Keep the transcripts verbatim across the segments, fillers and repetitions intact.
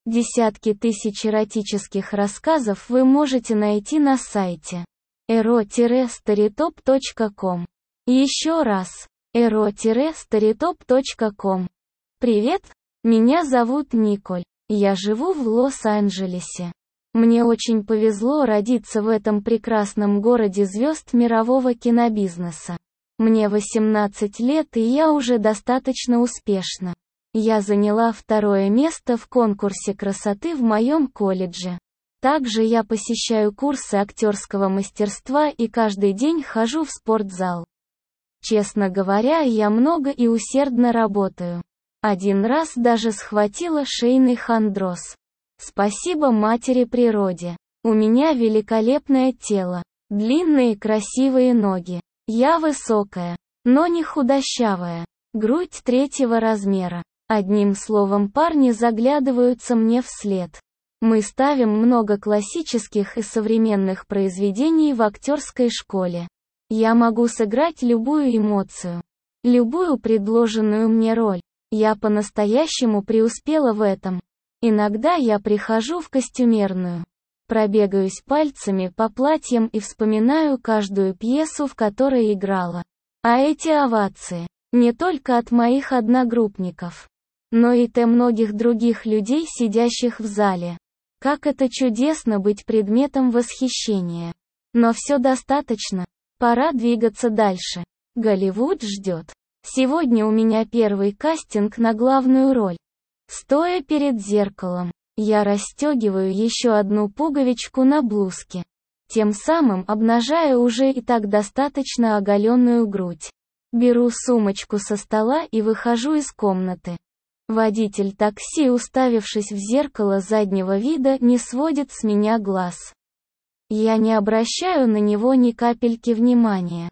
Десятки тысяч эротических рассказов вы можете найти на сайте эро старитоп точка ком. Еще раз, эро старитоп точка ком. Привет, меня зовут Николь, я живу в Лос-Анджелесе. Мне очень повезло родиться в этом прекрасном городе звезд мирового кинобизнеса. Мне восемнадцать лет, и я уже достаточно успешна. Я заняла второе место в конкурсе красоты в моем колледже. Также я посещаю курсы актерского мастерства и каждый день хожу в спортзал. Честно говоря, я много и усердно работаю. Один раз даже схватила шейный хондроз. Спасибо матери природе. У меня великолепное тело, длинные красивые ноги. Я высокая, но не худощавая. Грудь третьего размера. Одним словом, парни заглядываются мне вслед. Мы ставим много классических и современных произведений в актерской школе. Я могу сыграть любую эмоцию, любую предложенную мне роль. Я по-настоящему преуспела в этом. Иногда я прихожу в костюмерную, пробегаюсь пальцами по платьям и вспоминаю каждую пьесу, в которой играла. А эти овации не только от моих одногруппников, но и те многих других людей, сидящих в зале. Как это чудесно быть предметом восхищения. Но все достаточно. Пора двигаться дальше. Голливуд ждет. Сегодня у меня первый кастинг на главную роль. Стоя перед зеркалом, я расстегиваю еще одну пуговичку на блузке, тем самым обнажая уже и так достаточно оголенную грудь. Беру сумочку со стола и выхожу из комнаты. Водитель такси, уставившись в зеркало заднего вида, не сводит с меня глаз. Я не обращаю на него ни капельки внимания.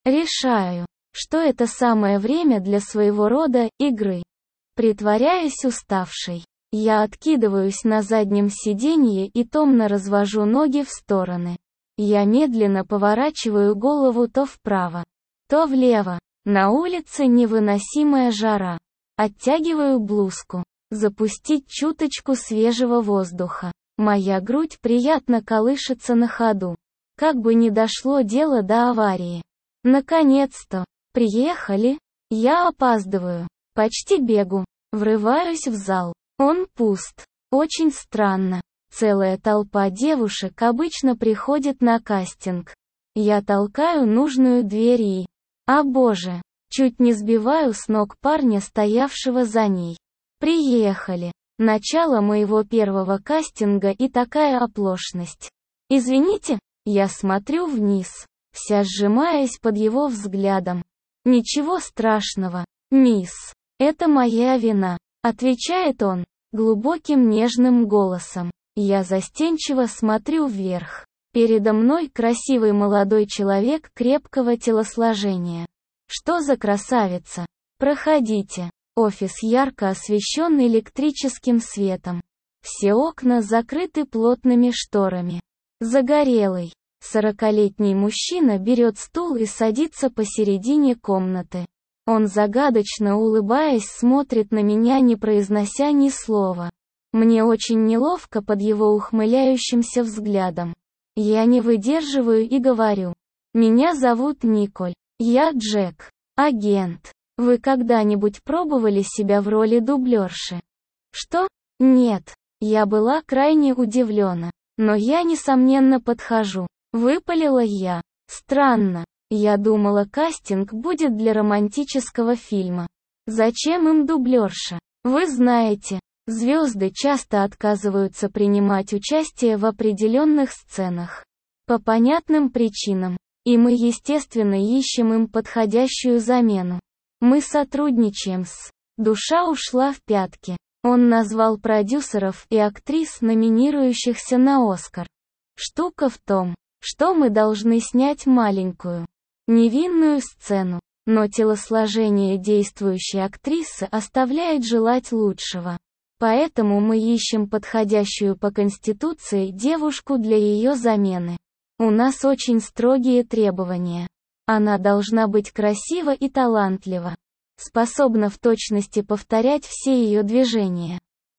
Решаю, что это самое время для своего рода игры. Притворяясь уставшей, я откидываюсь на заднем сиденье и томно развожу ноги в стороны. Я медленно поворачиваю голову то вправо, то влево. На улице невыносимая жара. Оттягиваю блузку. Запустить чуточку свежего воздуха. Моя грудь приятно колышется на ходу. Как бы ни дошло дело до аварии. Наконец-то. Приехали. Я опаздываю. Почти бегу. Врываюсь в зал. Он пуст. Очень странно. Целая толпа девушек обычно приходит на кастинг. Я толкаю нужную дверь и... О боже! Чуть не сбиваю с ног парня, стоявшего за ней. Приехали. Начало моего первого кастинга и такая оплошность. Извините, я смотрю вниз, вся сжимаясь под его взглядом. Ничего страшного, мисс. Это моя вина, отвечает он, глубоким нежным голосом. Я застенчиво смотрю вверх. Передо мной красивый молодой человек крепкого телосложения. Что за красавица? Проходите. Офис ярко освещен электрическим светом. Все окна закрыты плотными шторами. Загорелый, сорокалетний мужчина берет стул и садится посередине комнаты. Он загадочно улыбаясь смотрит на меня, не произнося ни слова. Мне очень неловко под его ухмыляющимся взглядом. Я не выдерживаю и говорю. Меня зовут Николь. Я Джек, агент. Вы когда-нибудь пробовали себя в роли дублерши? Что? Нет. Я была крайне удивлена. Но я несомненно подхожу. Выпалила я. Странно. Я думала, кастинг будет для романтического фильма. Зачем им дублерша? Вы знаете, звезды часто отказываются принимать участие в определенных сценах. По понятным причинам. И мы, естественно, ищем им подходящую замену. Мы сотрудничаем с... Душа ушла в пятки. Он назвал продюсеров и актрис, номинирующихся на Оскар. Штука в том, что мы должны снять маленькую, невинную сцену, но телосложение действующей актрисы оставляет желать лучшего. Поэтому мы ищем подходящую по конституции девушку для ее замены. У нас очень строгие требования. Она должна быть красива и талантлива, способна в точности повторять все ее движения.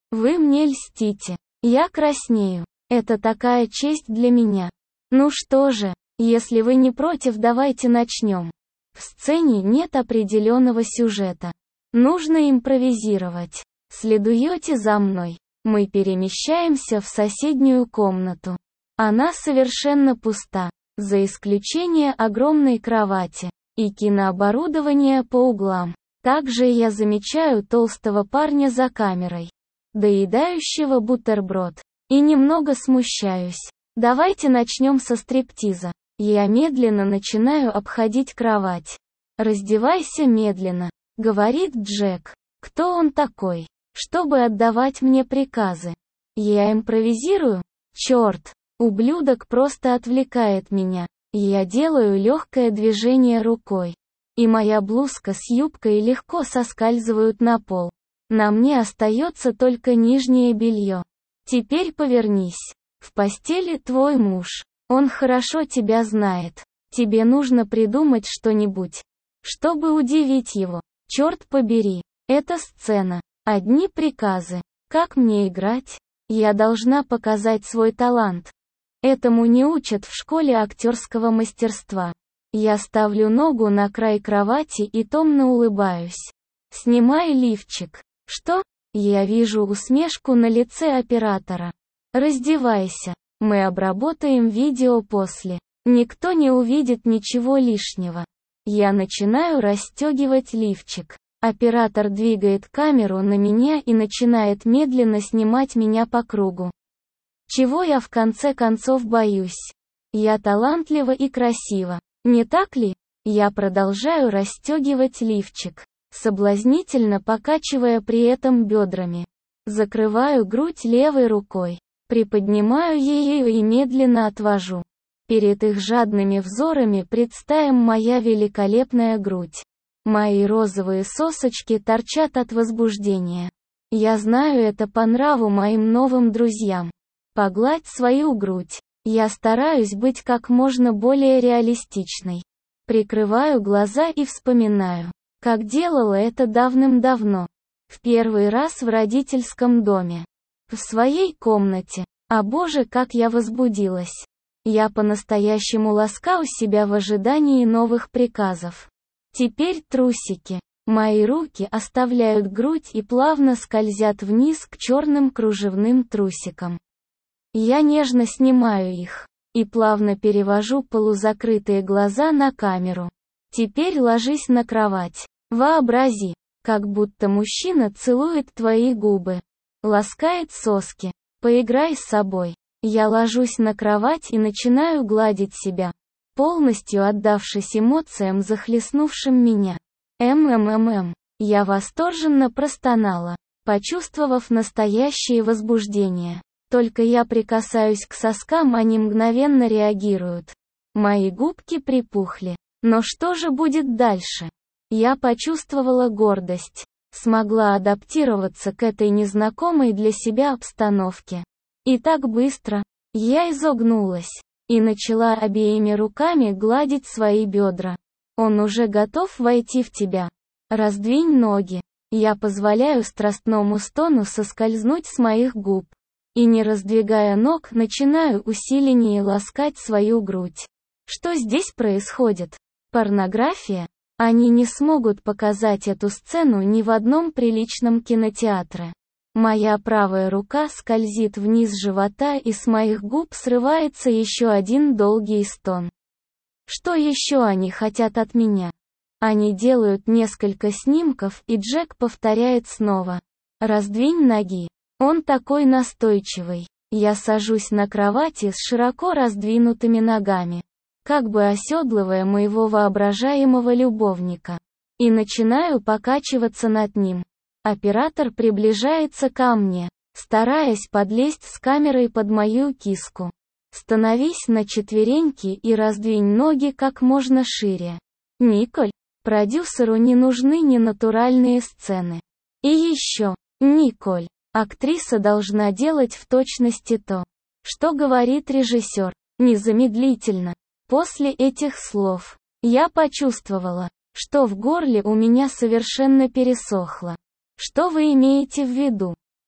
Вы мне льстите. Я краснею. Это такая честь для меня. Ну что же, если вы не против, давайте начнем. В сцене нет определенного сюжета. Нужно импровизировать. Следуете за мной. Мы перемещаемся в соседнюю комнату. Она совершенно пуста, за исключением огромной кровати и кинооборудования по углам. Также я замечаю толстого парня за камерой, доедающего бутерброд, и немного смущаюсь. Давайте начнем со стриптиза. Я медленно начинаю обходить кровать. «Раздевайся медленно», — говорит Джек. Кто он такой, чтобы отдавать мне приказы? Я импровизирую? Черт, ублюдок просто отвлекает меня. Я делаю легкое движение рукой, и моя блузка с юбкой легко соскальзывают на пол. На мне остается только нижнее белье. Теперь повернись. В постели твой муж. Он хорошо тебя знает. Тебе нужно придумать что-нибудь, чтобы удивить его. Черт побери, это сцена. Одни приказы. Как мне играть? Я должна показать свой талант. Этому не учат в школе актерского мастерства. Я ставлю ногу на край кровати и томно улыбаюсь. Снимай лифчик. Что? Я вижу усмешку на лице оператора. Раздевайся. Мы обработаем видео после. Никто не увидит ничего лишнего. Я начинаю расстегивать лифчик. Оператор двигает камеру на меня и начинает медленно снимать меня по кругу. Чего я в конце концов боюсь? Я талантлива и красива. Не так ли? Я продолжаю расстегивать лифчик, соблазнительно покачивая при этом бедрами. Закрываю грудь левой рукой, приподнимаю ее и медленно отвожу. Перед их жадными взорами предстаем моя великолепная грудь. Мои розовые сосочки торчат от возбуждения. Я знаю это по нраву моим новым друзьям. Погладь свою грудь. Я стараюсь быть как можно более реалистичной. Прикрываю глаза и вспоминаю, как делала это давным-давно. В первый раз в родительском доме. В своей комнате. А боже, как я возбудилась. Я по-настоящему ласкаю себя в ожидании новых приказов. Теперь трусики. Мои руки оставляют грудь и плавно скользят вниз к черным кружевным трусикам. Я нежно снимаю их и плавно перевожу полузакрытые глаза на камеру. Теперь ложись на кровать. Вообрази, как будто мужчина целует твои губы, ласкает соски. Поиграй с собой. Я ложусь на кровать и начинаю гладить себя, полностью отдавшись эмоциям, захлестнувшим меня. МММ. Я восторженно простонала, почувствовав настоящее возбуждение. Только я прикасаюсь к соскам, они мгновенно реагируют. Мои губки припухли. Но что же будет дальше? Я почувствовала гордость. Смогла адаптироваться к этой незнакомой для себя обстановке. И так быстро. Я изогнулась и начала обеими руками гладить свои бедра. Он уже готов войти в тебя. Раздвинь ноги. Я позволяю страстному стону соскользнуть с моих губ. И не раздвигая ног, начинаю усиленнее ласкать свою грудь. Что здесь происходит? Порнография? Они не смогут показать эту сцену ни в одном приличном кинотеатре. Моя правая рука скользит вниз живота, и с моих губ срывается еще один долгий стон. Что еще они хотят от меня? Они делают несколько снимков, и Джек повторяет снова. Раздвинь ноги. Он такой настойчивый. Я сажусь на кровати с широко раздвинутыми ногами, как бы оседлывая моего воображаемого любовника, и начинаю покачиваться над ним. Оператор приближается ко мне, стараясь подлезть с камерой под мою киску. Становись на четвереньки и раздвинь ноги как можно шире. Николь, продюсеру не нужны ненатуральные сцены. И еще, Николь, актриса должна делать в точности то, что говорит режиссер, незамедлительно. После этих слов, я почувствовала, что в горле у меня совершенно пересохло. Что вы имеете в виду?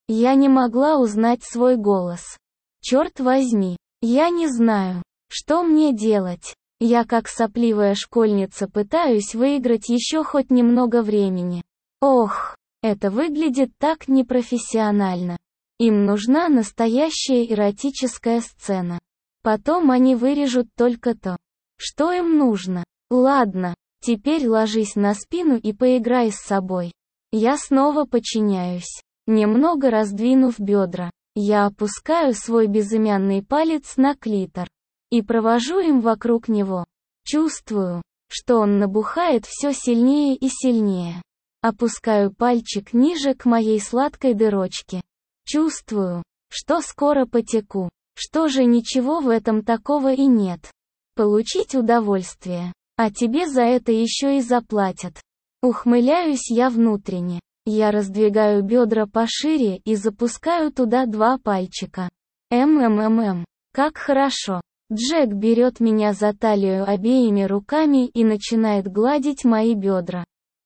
Я не могла узнать свой голос. Черт возьми, я не знаю, что мне делать. Я как сопливая школьница пытаюсь выиграть еще хоть немного времени. Ох, это выглядит так непрофессионально. Им нужна настоящая эротическая сцена. Потом они вырежут только то, что им нужно. Ладно, теперь ложись на спину и поиграй с собой. Я снова подчиняюсь. Немного раздвинув бедра, я опускаю свой безымянный палец на клитор и провожу им вокруг него. Чувствую, что он набухает все сильнее и сильнее. Опускаю пальчик ниже к моей сладкой дырочке. Чувствую, что скоро потеку. Что же, ничего в этом такого и нет. Получить удовольствие. А тебе за это еще и заплатят. Ухмыляюсь я внутренне. Я раздвигаю бедра пошире и запускаю туда два пальчика. Мммм. Как хорошо. Джек берет меня за талию обеими руками и начинает гладить мои бедра.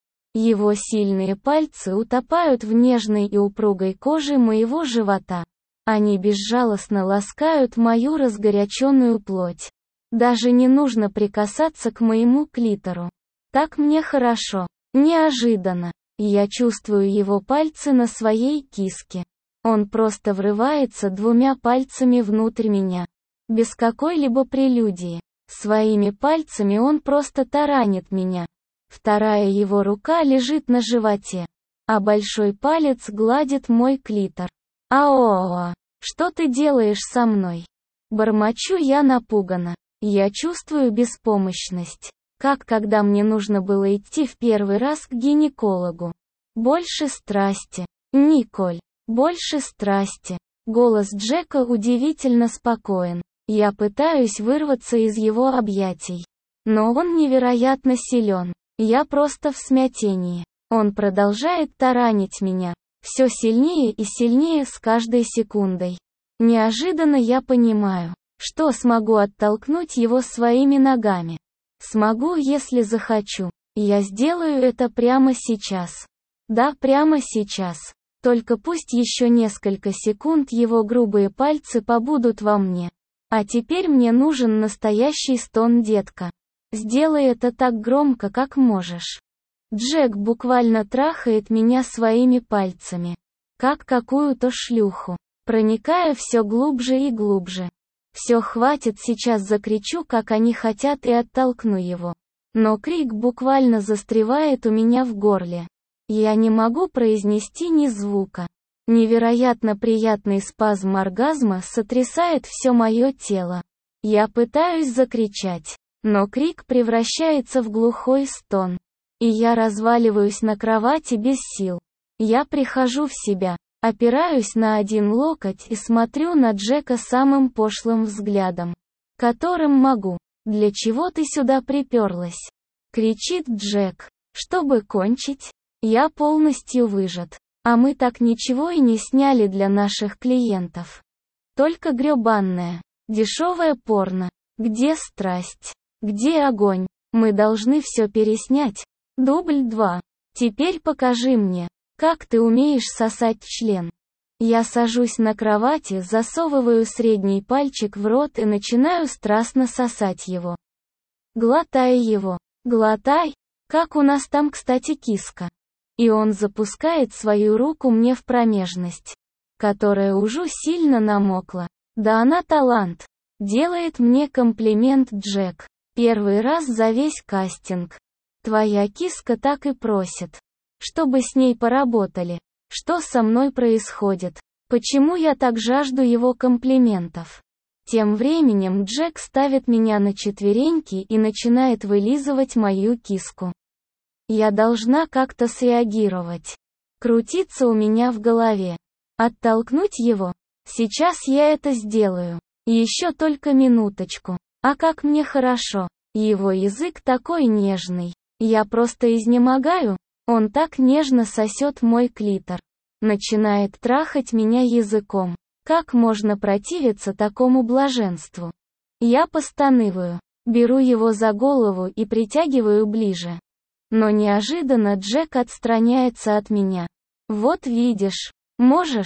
Его сильные пальцы утопают в нежной и упругой коже моего живота. Они безжалостно ласкают мою разгоряченную плоть. Даже не нужно прикасаться к моему клитору. Так мне хорошо. Неожиданно. Я чувствую его пальцы на своей киске. Он просто врывается двумя пальцами внутрь меня. Без какой-либо прелюдии. Своими пальцами он просто таранит меня. Вторая его рука лежит на животе, а большой палец гладит мой клитор. Аоа, что ты делаешь со мной? Бормочу я напуганно. Я чувствую беспомощность. Как когда мне нужно было идти в первый раз к гинекологу. Больше страсти. Николь. Больше страсти. Голос Джека удивительно спокоен. Я пытаюсь вырваться из его объятий. Но он невероятно силен. Я просто в смятении. Он продолжает таранить меня. Все сильнее и сильнее с каждой секундой. Неожиданно я понимаю, что смогу оттолкнуть его своими ногами. Смогу, если захочу. Я сделаю это прямо сейчас. Да, прямо сейчас. Только пусть еще несколько секунд его грубые пальцы побудут во мне. А теперь мне нужен настоящий стон, детка. Сделай это так громко, как можешь. Джек буквально трахает меня своими пальцами. Как какую-то шлюху. Проникая все глубже и глубже. Все, хватит, сейчас закричу, как они хотят, и оттолкну его. Но крик буквально застревает у меня в горле. Я не могу произнести ни звука. Невероятно приятный спазм оргазма сотрясает все мое тело. Я пытаюсь закричать, но крик превращается в глухой стон. И я разваливаюсь на кровати без сил. Я прихожу в себя. Опираюсь на один локоть и смотрю на Джека самым пошлым взглядом, которым могу. «Для чего ты сюда приперлась?» — кричит Джек. «Чтобы кончить? Я полностью выжат. А мы так ничего и не сняли для наших клиентов. Только грёбанное, дешевое порно. Где страсть? Где огонь? Мы должны все переснять. Дубль два. Теперь покажи мне, как ты умеешь сосать член». Я сажусь на кровати, засовываю средний пальчик в рот и начинаю страстно сосать его. Глотай его. Глотай. Как у нас там, кстати, киска. И он запускает свою руку мне в промежность, которая уже сильно намокла. Да она талант. Делает мне комплимент Джек. Первый раз за весь кастинг. Твоя киска так и просит, чтобы с ней поработали. Что со мной происходит? Почему я так жажду его комплиментов? Тем временем Джек ставит меня на четвереньки и начинает вылизывать мою киску. Я должна как-то среагировать. Крутиться у меня в голове. Оттолкнуть его? Сейчас я это сделаю. Еще только минуточку. А как мне хорошо. Его язык такой нежный. Я просто изнемогаю. Он так нежно сосет мой клитор. Начинает трахать меня языком. Как можно противиться такому блаженству? Я постанываю. Беру его за голову и притягиваю ближе. Но неожиданно Джек отстраняется от меня. Вот видишь. Можешь?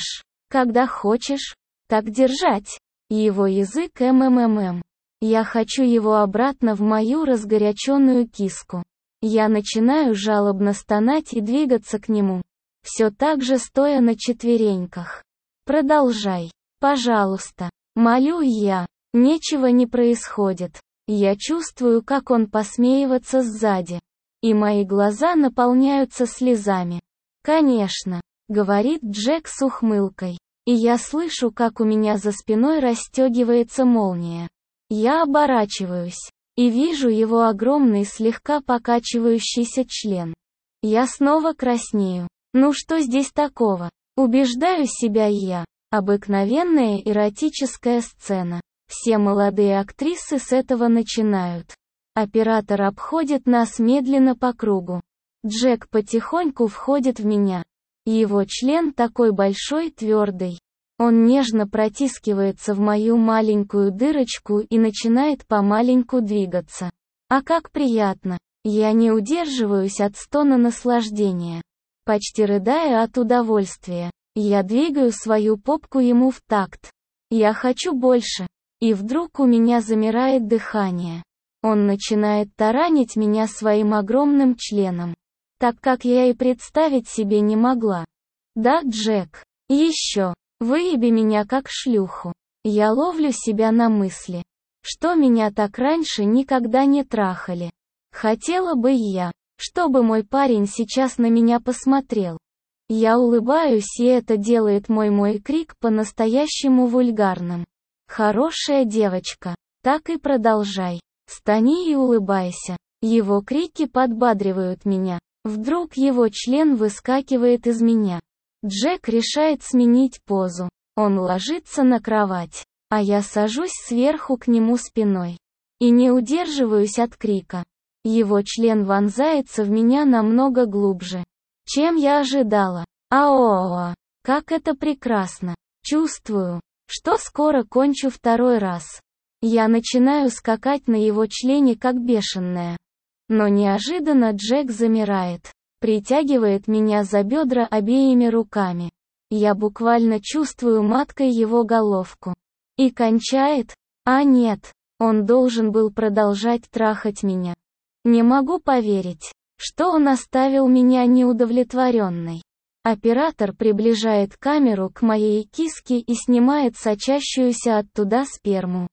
Когда хочешь, так держать. Его язык ммм. Я хочу его обратно в мою разгоряченную киску. Я начинаю жалобно стонать и двигаться к нему. Все так же стоя на четвереньках. Продолжай. Пожалуйста. Молю я. Ничего не происходит. Я чувствую, как он посмеивается сзади. И мои глаза наполняются слезами. Конечно, говорит Джек с ухмылкой. И я слышу, как у меня за спиной расстегивается молния. Я оборачиваюсь. И вижу его огромный слегка покачивающийся член. Я снова краснею. Ну что здесь такого? Убеждаю себя я. Обыкновенная эротическая сцена. Все молодые актрисы с этого начинают. Оператор обходит нас медленно по кругу. Джек потихоньку входит в меня. Его член такой большой, твердый. Он нежно протискивается в мою маленькую дырочку и начинает помаленьку двигаться. А как приятно! Я не удерживаюсь от стона наслаждения. Почти рыдая от удовольствия, я двигаю свою попку ему в такт. Я хочу больше. И вдруг у меня замирает дыхание. Он начинает таранить меня своим огромным членом. Так как я и представить себе не могла. Да, Джек? Еще. Выеби меня как шлюху. Я ловлю себя на мысли, что меня так раньше никогда не трахали. Хотела бы я, чтобы мой парень сейчас на меня посмотрел. Я улыбаюсь, и это делает мой мой крик по-настоящему вульгарным. Хорошая девочка, так и продолжай. Стани и улыбайся. Его крики подбадривают меня. Вдруг его член выскакивает из меня. Джек решает сменить позу. Он ложится на кровать, а я сажусь сверху к нему спиной. И не удерживаюсь от крика. Его член вонзается в меня намного глубже, чем я ожидала. Аоа, как это прекрасно. Чувствую, что скоро кончу второй раз. Я начинаю скакать на его члене как бешеная. Но неожиданно Джек замирает. Притягивает меня за бедра обеими руками. Я буквально чувствую маткой его головку. И кончает? А нет, он должен был продолжать трахать меня. Не могу поверить, что он оставил меня неудовлетворенной. Оператор приближает камеру к моей киске и снимает сочащуюся оттуда сперму.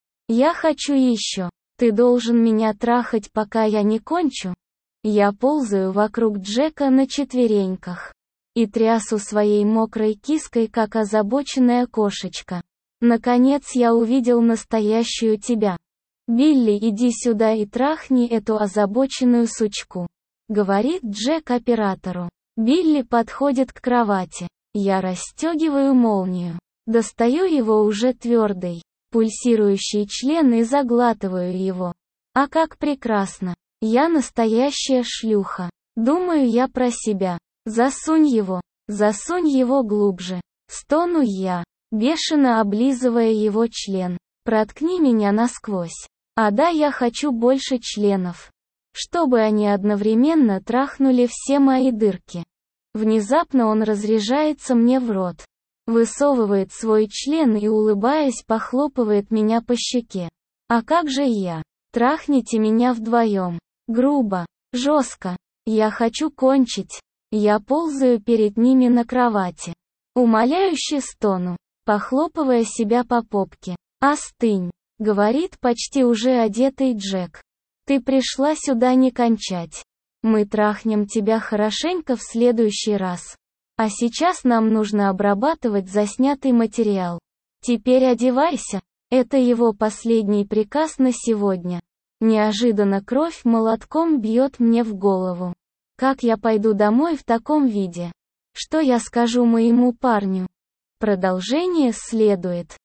Я хочу еще. Ты должен меня трахать, пока я не кончу. Я ползаю вокруг Джека на четвереньках. И трясу своей мокрой киской, как озабоченная кошечка. Наконец я увидел настоящую тебя. Билли, иди сюда и трахни эту озабоченную сучку. Говорит Джек оператору. Билли подходит к кровати. Я расстегиваю молнию. Достаю его уже твердый, пульсирующий член и заглатываю его. А как прекрасно. Я настоящая шлюха. Думаю я про себя. Засунь его. Засунь его глубже. Стону я, бешено облизывая его член. Проткни меня насквозь. А да, я хочу больше членов. Чтобы они одновременно трахнули все мои дырки. Внезапно он разряжается мне в рот. Высовывает свой член и, улыбаясь, похлопывает меня по щеке. А как же я? Трахните меня вдвоем. Грубо, жестко. Я хочу кончить. Я ползаю перед ними на кровати. Умоляюще стону, похлопывая себя по попке. «Остынь», — говорит почти уже одетый Джек. «Ты пришла сюда не кончать. Мы трахнем тебя хорошенько в следующий раз. А сейчас нам нужно обрабатывать заснятый материал. Теперь одевайся». Это его последний приказ на сегодня. Неожиданно кровь молотком бьет мне в голову. Как я пойду домой в таком виде? Что я скажу моему парню? Продолжение следует.